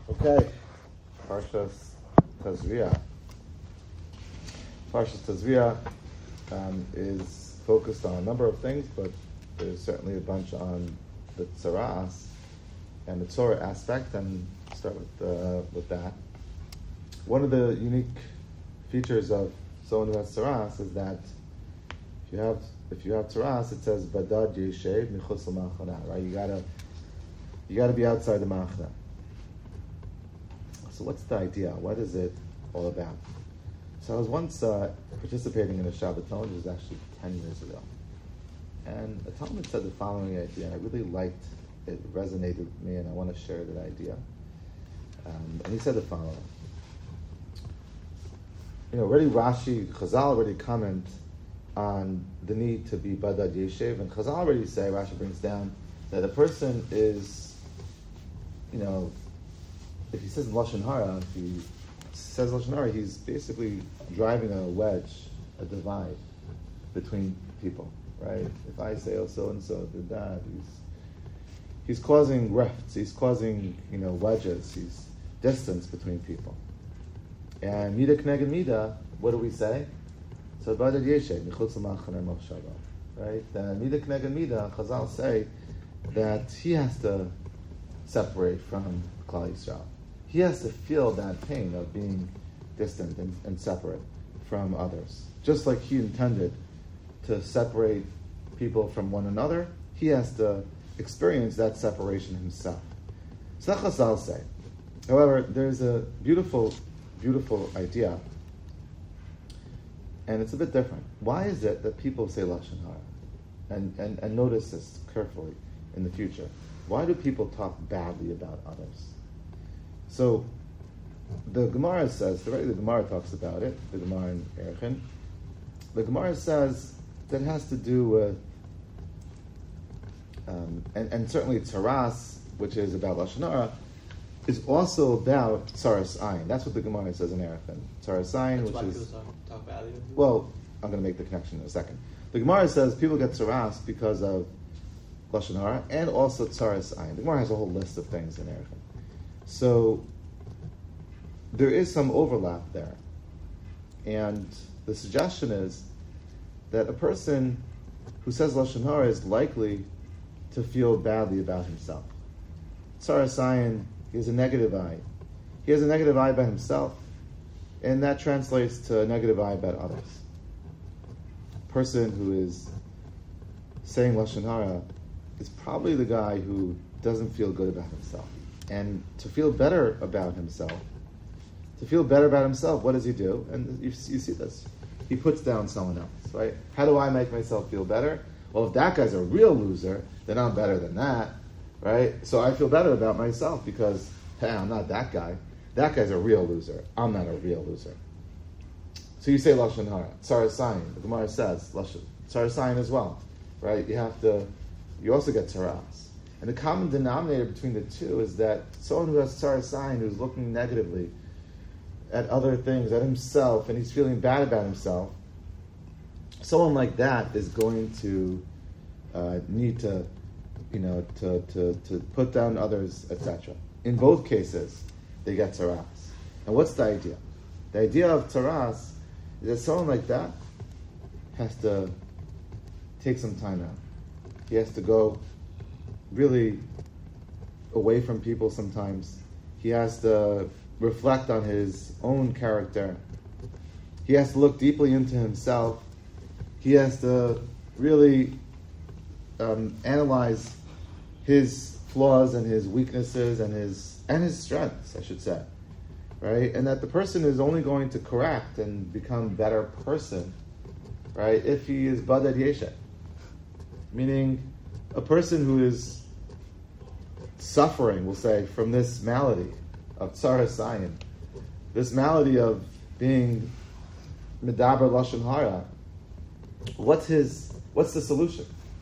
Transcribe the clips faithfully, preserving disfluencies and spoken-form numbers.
Okay, Parshas Tazria. Parshas Tazria um, is focused on a number of things, but there's certainly a bunch on the tzaras and the Torah aspect, and start with uh, with that. One of the unique features of someone who has tzaras is that if you have if you have tzaras, it says Badad Yeshev Michutz L'Machana, right? You gotta you gotta be outside the Machana. So what's the idea? What is it all about? So I was once uh, participating in a Shabbat Talmud, it was actually ten years ago. And the Talmud said the following idea, and I really liked it, it resonated with me, and I want to share that idea. Um, and he said the following. You know, already Rashi, Chazal already comment on the need to be Badad Yeshev, and Chazal already say, Rashi brings down, that a person is, you know, if he says Lashon Hara, if he says Lashon Hara, he's basically driving a wedge, a divide between people, right? If I say, oh, so-and-so did that, he's he's causing rifts, he's causing, you know, wedges, he's distance between people. And Mida Kneged Mida, what do we say? So, Badad Yeshev, Michutz L'Machana Machshava, right? And Mida Kneged Mida, Chazal say that he has to separate from Klal Yisrael. He has to feel that pain of being distant and, and separate from others. Just like he intended to separate people from one another, he has to experience that separation himself. So that Chazal say. However, there's a beautiful, beautiful idea, and it's a bit different. Why is it that people say Lashon Hara? And, and, and notice this carefully in the future. Why do people talk badly about others? So, the Gemara says, the, the Gemara talks about it, the Gemara in Erechim. The Gemara says that it has to do with, um, and, and certainly Tzaras, which is about Lashon Hara, is also about Tzaras Ayin. That's what the Gemara says in Erechim. Tzaras Ayin, which is... Talk, talk badly of you? Well, I'm going to make the connection in a second. The Gemara says people get Tzaras because of Lashon Hara and also Tzaras Ayin. The Gemara has a whole list of things in Erechim. So, there is some overlap there. And the suggestion is that a person who says Lashon Hara is likely to feel badly about himself. Tzaras Ayin, he has a negative eye. He has a negative eye about himself, and that translates to a negative eye about others. A person who is saying Lashon Hara is probably the guy who doesn't feel good about himself. And to feel better about himself, to feel better about himself, what does he do? And you, you see this. He puts down someone else, right? How do I make myself feel better? Well, if that guy's a real loser, then I'm better than that, right? So I feel better about myself because, hey, I'm not that guy. That guy's a real loser. I'm not a real loser. So you say Lashon Hara, Tzaras Ayin. The Gemara says Lashon Tzaras Ayin as well, right? You have to. You also get Tzaras. And the common denominator between the two is that someone who has Tzaras Ayin, who's looking negatively at other things, at himself, and he's feeling bad about himself, someone like that is going to uh, need to, you know, to, to, to put down others, et cetera. In both cases, they get Tzaras. And what's the idea? The idea of Tzaras is that someone like that has to take some time out. He has to go really away from people sometimes. He has to reflect on his own character. He has to look deeply into himself. He has to really um, analyze his flaws and his weaknesses and his and his strengths, I should say, right? And that the person is only going to correct and become a better person, right, if he is Badad Yeshev, meaning a person who is suffering, we'll say, from this malady of Tzaras Ayin, this malady of being Medaber Lashon Hara, what's his, what's the solution?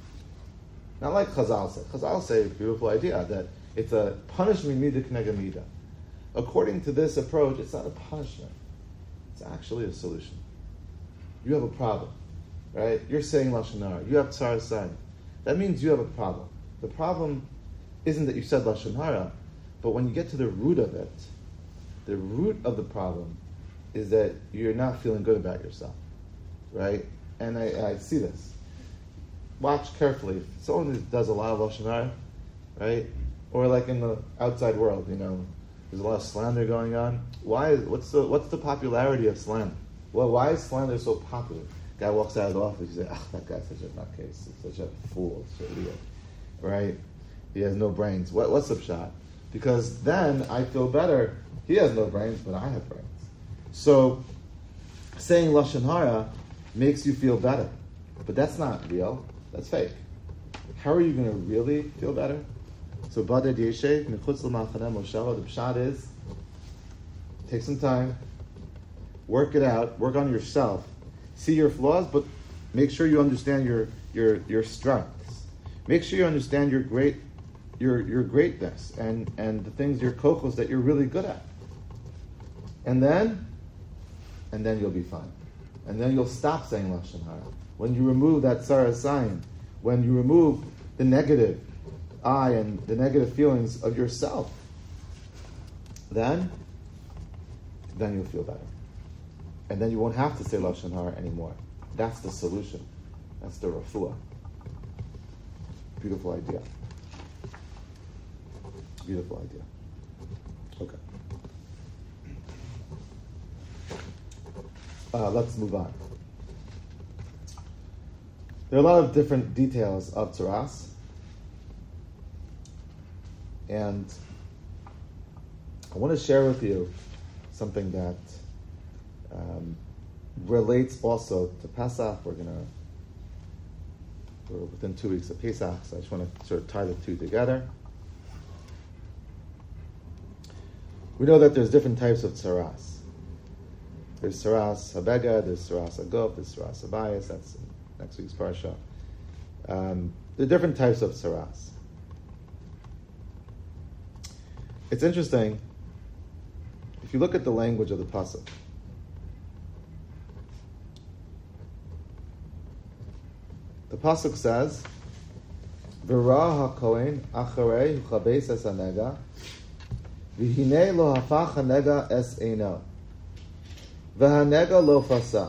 Not like Chazal say. Chazal say a beautiful idea that it's a punishment Mida Kneged Mida. According to this approach, it's not a punishment. It's actually a solution. You have a problem, right? You're saying Lashon Hara. You have Tzaras Ayin. That means you have a problem. The problem isn't that you said Lashon Hara, But when you get to the root of it, the root of the problem is that you're not feeling good about yourself, right? And I, I see this. Watch carefully. If someone who does a lot of Lashon Hara, right? Or like in the outside world, you know, there's a lot of slander going on. Why is, what's the, what's the popularity of slander? Well, why is slander so popular? Guy walks out of the office, you say, oh, that guy's such a nutcase, such a fool, such an idiot, right? He has no brains. What, what's the shot? Because then I feel better. He has no brains, but I have brains. So saying Lashon Hara makes you feel better. But that's not real. That's fake. How are you going to really feel better? So Badad Yeshev, Mechutz L'Machaneh Moshava, the pshat is, take some time, work it out, work on yourself, see your flaws, but make sure you understand your your your strengths. Make sure you understand your great your your greatness and, and the things, your kochos that you're really good at. And then, and then you'll be fine. And then you'll stop saying Lashon Hara. When you remove that Sarah sign, when you remove the negative I and the negative feelings of yourself, then, then you'll feel better. And then you won't have to say Lashon Hara anymore. That's the solution. That's the refuah. Beautiful idea. Beautiful idea. Okay. Uh, let's move on. There are a lot of different details of Tzaras. And I want to share with you something that um, relates also to Pesach. We're going to, we're within two weeks of Pesach, so I just want to sort of tie the two together. We know that there's different types of Tzaras. There's Tzaras Habega, there's Tzaras Agov, there's Tzaras Abayis, that's next week's Parsha. Um, there are different types of Tzaras. It's interesting, if you look at the language of the Pasuk, the Pasuk says, V'ra ha'kohen acharei uchabeis es hanega, v'hinei lo hafach hanega es eino, v'hanega lo fasa,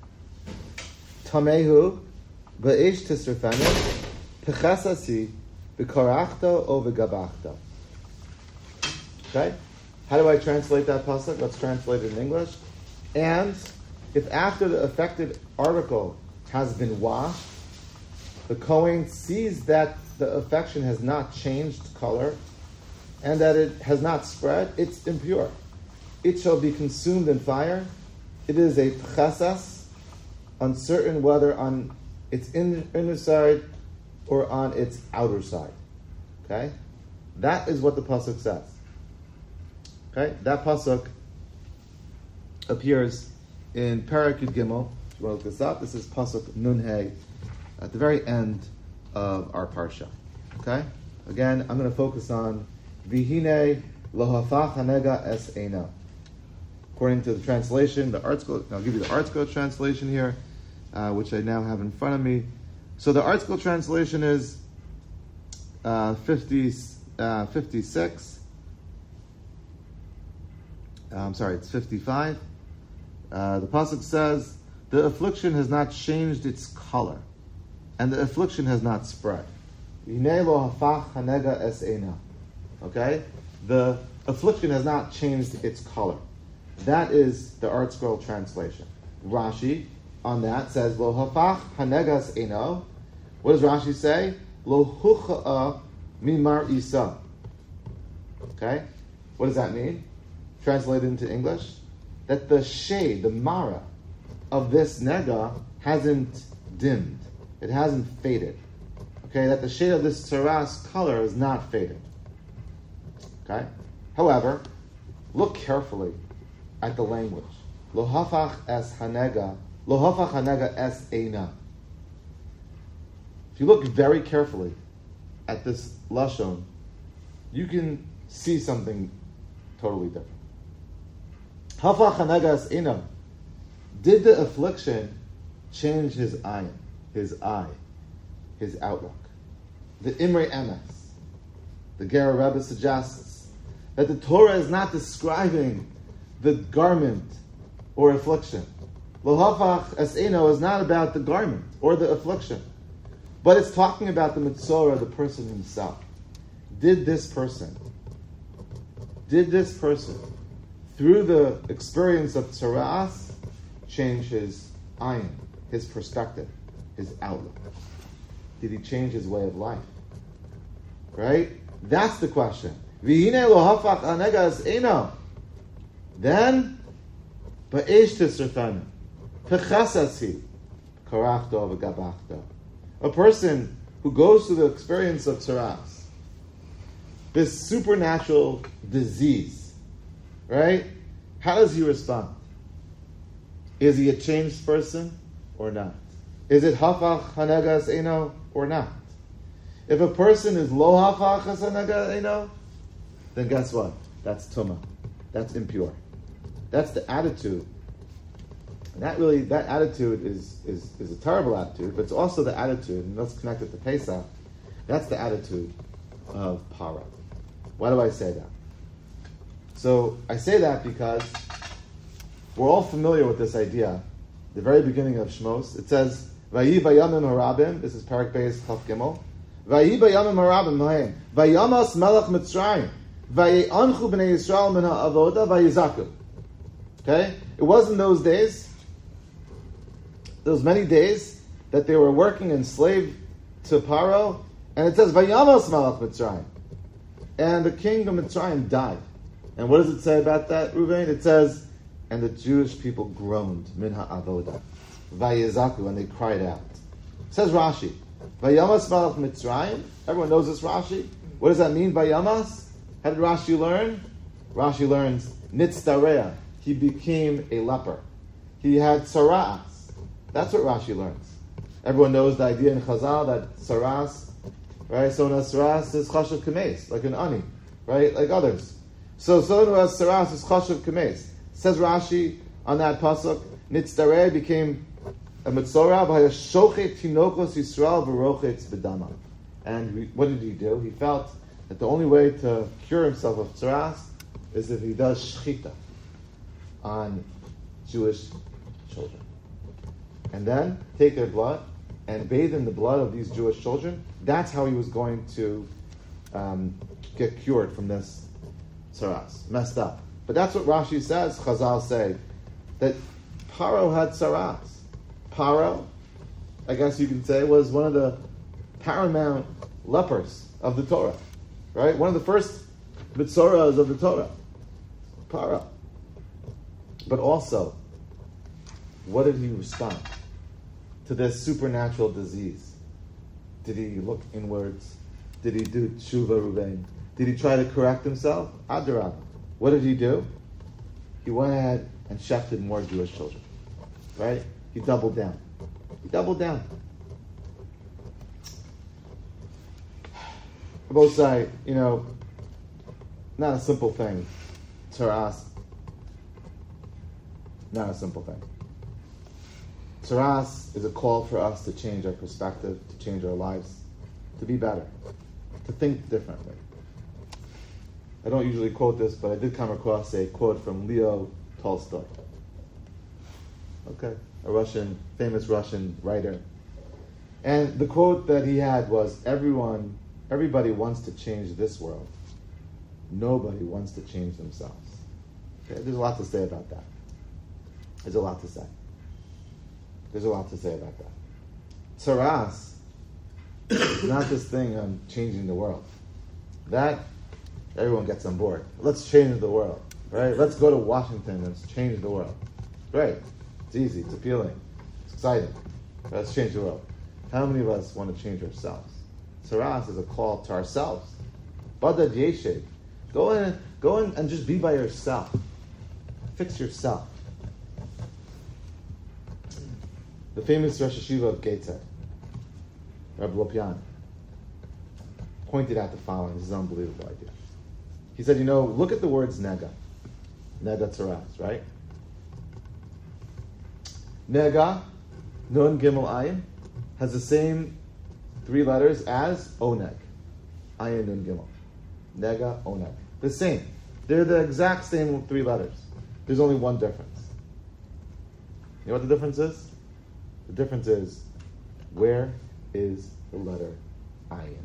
tamehu v'eish tisrefenu, pechasasi v'karachta o v'gabachta. Okay? How do I translate that pasuk? Let's translate it in English. And if after the affected article has been washed, the Kohen sees that the affection has not changed color and that it has not spread, it's impure. It shall be consumed in fire. It is a tchasas, uncertain whether on its inner side or on its outer side. Okay? That is what the pasuk says. Okay, that pasuk appears in Parak Yud Gimel. If you want to look this up, this is pasuk Nun Hey at the very end of our parsha. Okay, again, I'm going to focus on Vihine Lohafach Hanega Es Eina. According to the translation, the ArtScroll. I'll give you the ArtScroll translation here, uh, which I now have in front of me. So the ArtScroll translation is uh, fifty, uh, fifty-six. I'm sorry, it's fifty-five. Uh, the pasuk says, the affliction has not changed its color, and the affliction has not spread. Okay? The affliction has not changed its color. That is the ArtScroll translation. Rashi, on that, says, Lo hafach hanegas eno. What does Rashi say? Lo hucha'a mimar isa. Okay? What does that mean? Translated into English, that the shade, the mara, of this nega hasn't dimmed. It hasn't faded. Okay, that the shade of this tzaras color is not faded. Okay? However, look carefully at the language. Lo hafach es hanega, lo hafach hanega es eina. If you look very carefully at this lashon, you can see something totally different. Hafach hanegas ina. Did the affliction change his eye, his eye, his outlook? The Imrei Emes, the Gera Rebbe suggests that the Torah is not describing the garment or affliction. Lo hafach es eino is not about the garment or the affliction, but it's talking about the mitzorah, the person himself. Did this person, did this person, through the experience of tzaras, change his ayin, his perspective, his outlook? Did he change his way of life? Right? That's the question. V'hinei lo hafach hanega es eino. Then, ba'esh tisrafanu, pechasasi, karachto v'gabachto. A person who goes through the experience of tzaras, this supernatural disease, right? How does he respond? Is he a changed person or not? Is it hafach hanegas eno or not? If a person is lo hafach hanegas eno, then guess what? That's tumah. That's impure. That's the attitude. And that really, that attitude is, is, is a terrible attitude, but it's also the attitude, and let's connect it to Pesach, that's the attitude of Paro. Why do I say that? So I say that because we're all familiar with this idea. The very beginning of Shmos, it says, "Vayi bayamim harabim." This is Parak Beis Chaf Gimel. "Vayi bayamim harabim lahem vayamas melech Mitzrayim vayanchu bnei Yisrael min ha'avoda vayizaku." Okay, it was in those days, those many days that they were working enslaved to Paro, and it says vayamas melech Mitzrayim. And the king of Mitzrayim died. And what does it say about that, Ruvain? It says, and the Jewish people groaned, min ha'avoda, vayizaku, and they cried out. It says Rashi, vayamas malach Mitzrayim. Everyone knows this Rashi. What does that mean, vayamas? How did Rashi learn? Rashi learns, nitztareya. He became a leper. He had tsaras. That's what Rashi learns. Everyone knows the idea in Chazal that tsaras, right? So when saras is chashav kames, like an ani, right? Like others. So someone who has saras is chashav kames. Says Rashi on that pasuk, nitzdareh became a mitzorah by a shochet tinokos Yisrael v'rochetz b'dama. And we, what did he do? He felt that the only way to cure himself of saras is if he does shechita on Jewish children, and then take their blood and bathe in the blood of these Jewish children. That's how he was going to um, get cured from this tsaras. Messed up. But that's what Rashi says, Chazal say, that Paro had tsaras. Paro, I guess you can say, was one of the paramount lepers of the Torah. Right? One of the first mitzoras of the Torah. Paro. But also, what did he respond to this supernatural disease? Did he look inwards? Did he do tshuva ruvain? Did he try to correct himself? Adarab. What did he do? He went ahead and shechted more Jewish children. Right? He doubled down. He doubled down. Both say, you know, not a simple thing. Tzaras, not a simple thing. Tzaras is a call for us to change our perspective, to change our lives, to be better, to think differently. I don't usually quote this, but I did come across a quote from Leo Tolstoy. Okay, a Russian, famous Russian writer. And the quote that he had was, everyone, everybody wants to change this world. Nobody wants to change themselves. Okay? There's a lot to say about that. There's a lot to say. There's a lot to say about that. Tzaras is not this thing on changing the world. That, everyone gets on board. Let's change the world, right? Let's go to Washington and let's change the world. Great. It's easy. It's appealing. It's exciting. Let's change the world. How many of us want to change ourselves? Tzaras is a call to ourselves. Badad yeshev. Go in, go in and just be by yourself. Fix yourself. The famous Rosh Hashiva of Gateshead, Rabbi Lopian, pointed out the following. This is an unbelievable idea. He said, you know, look at the words nega. Nega tzaras, right? Nega, nun gimel ayin, has the same three letters as oneg. Ayin nun gimel. Nega, oneg. The same. They're the exact same three letters. There's only one difference. You know what the difference is? The difference is, where is the letter ayin?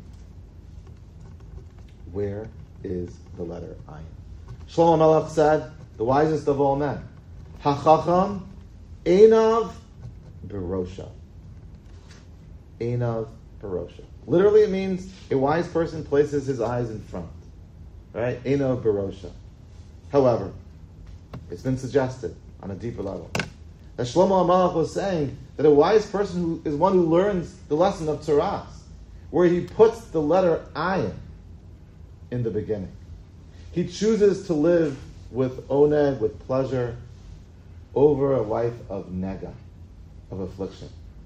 Where is the letter ayin? Shlomo Melech said, the wisest of all men, Hachacham einav berosha. Einav berosha. Literally it means a wise person places his eyes in front. Right? Einav berosha. However, it's been suggested on a deeper level that Shlomo HaMelech was saying that a wise person who is one who learns the lesson of Tzaras, where he puts the letter ayin in the beginning. He chooses to live with oneg, with pleasure, over a life of nega, of affliction.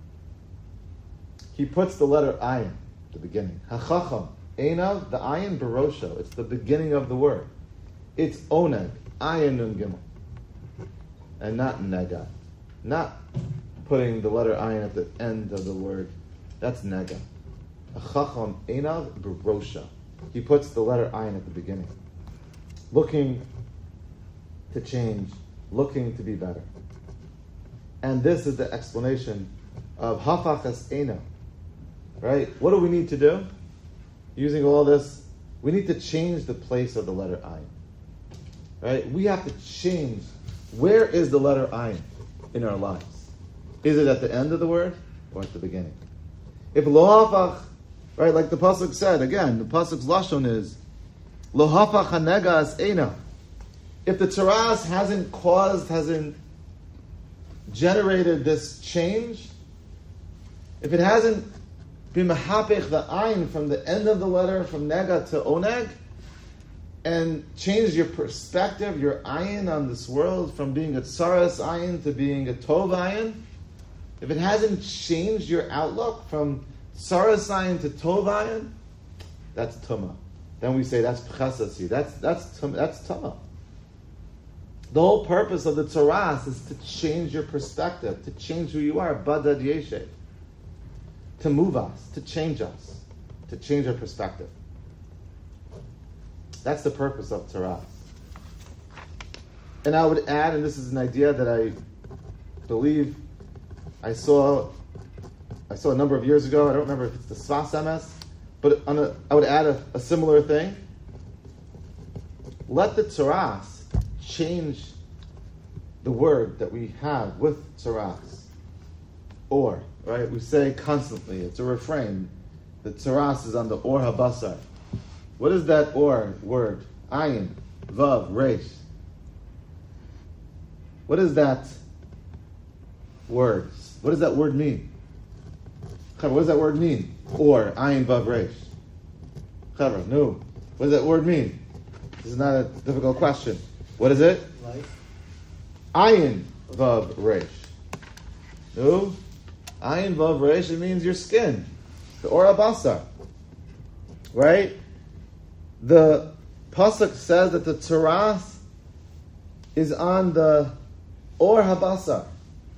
He puts the letter ayin at the beginning. Hachacham, einav, the ayin berosha. It's the beginning of the word. It's oneg, ayin nun gimel, and not nega. Not putting the letter ayin at the end of the word. That's nega. Hachacham, einav berosha. He puts the letter ayin at the beginning. Looking to change, looking to be better. And this is the explanation of hafachas einav. Right? What do we need to do? Using all this, we need to change the place of the letter ayin. Right? We have to change. Where is the letter ayin in our lives? Is it at the end of the word or at the beginning? If lo hafach, right, like the pasuk said, again, the pasuk's lashon is lo hafach hanega as einav. If the Tzaras hasn't caused, hasn't generated this change, if it hasn't been mahapech the ayin from the end of the letter, from nega to oneg, and changed your perspective, your ayin on this world, from being a tzaras ayin to being a tov ayin, if it hasn't changed your outlook from tzaras ayin to tov ayin, that's tumah. Then we say that's pchasasi. That's that's tum, that's tumah. The whole purpose of the Tzaras is to change your perspective, to change who you are, badad yeshev, to move us, to change us, to change our perspective. That's the purpose of Tzaras. And I would add, and this is an idea that I believe I saw I saw a number of years ago. I don't remember if it's the Sfas Emes, but on a, I would add a, a similar thing. Let the Tzaras change the word that we have with Tzaras. Or, right? We say constantly, it's a refrain. The Tzaras is on the or habasar. What is that or word? Ayin, vav, reish. What is that word? What does that word mean? What does that word mean? Or, ayin, vav, reish. Chavra, no. What does that word mean? This is not a difficult question. What is it? Life. Ayin, vav, reish. No. Ayin, vav, reish, it means your skin. The or habasar. Right? The pasuk says that the Tzaras is on the or habasar.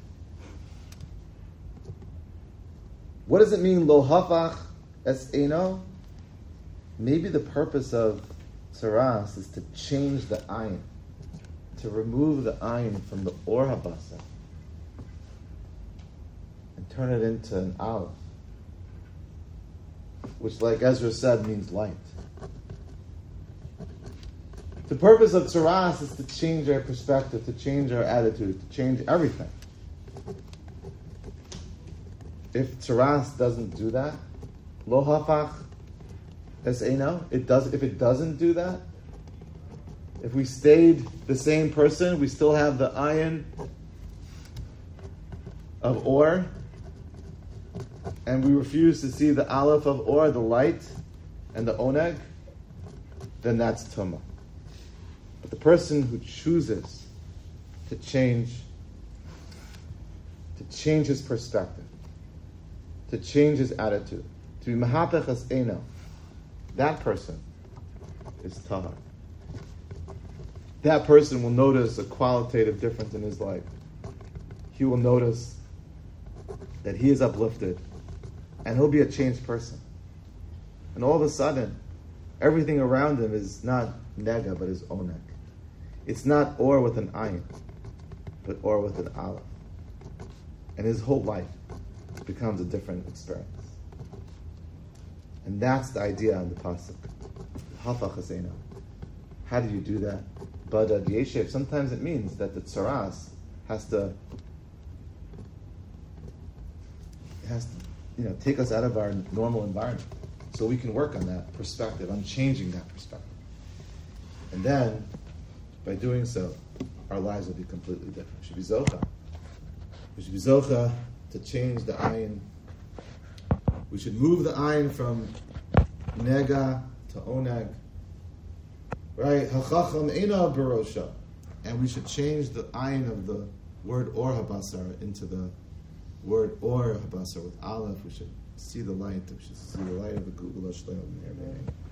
What does it mean, lo hafach es eino? Maybe the purpose of Tzaras is to change the ayin, to remove the ayin from the or habasar and turn it into an aleph, which, like Ezra said, means light. The purpose of Tzaras is to change our perspective, to change our attitude, to change everything. If Tzaras doesn't do that, lo hafach es eino, it does. If it doesn't do that, if we stayed the same person, we still have the ayin of or, and we refuse to see the aleph of or, the light, and the oneg, then that's tumah. But the person who chooses to change, to change his perspective, to change his attitude, to be mahapech es eino, that person is tahar. That person will notice a qualitative difference in his life. He will notice that he is uplifted, and he'll be a changed person. And all of a sudden, Everything around him is not nega, but is oneg. It's not or with an ayin, but or with an aleph. And his whole life becomes a different experience. And that's the idea in the pasuk. Hafa chazena. How do you do that? Badad yeshev. Sometimes it means that the tzaras has to has to, you know, take us out of our normal environment, so we can work on that perspective, on changing that perspective. And then, by doing so, our lives will be completely different. We should be zocha. We should be zocha to change the ayin. We should move the ayin from nega to oneg. Right? Hachacham eina barosha. And we should change the ayin of the word or habasar into the word or habasar with aleph. We should see the light. We should see the light of the Google Shleim.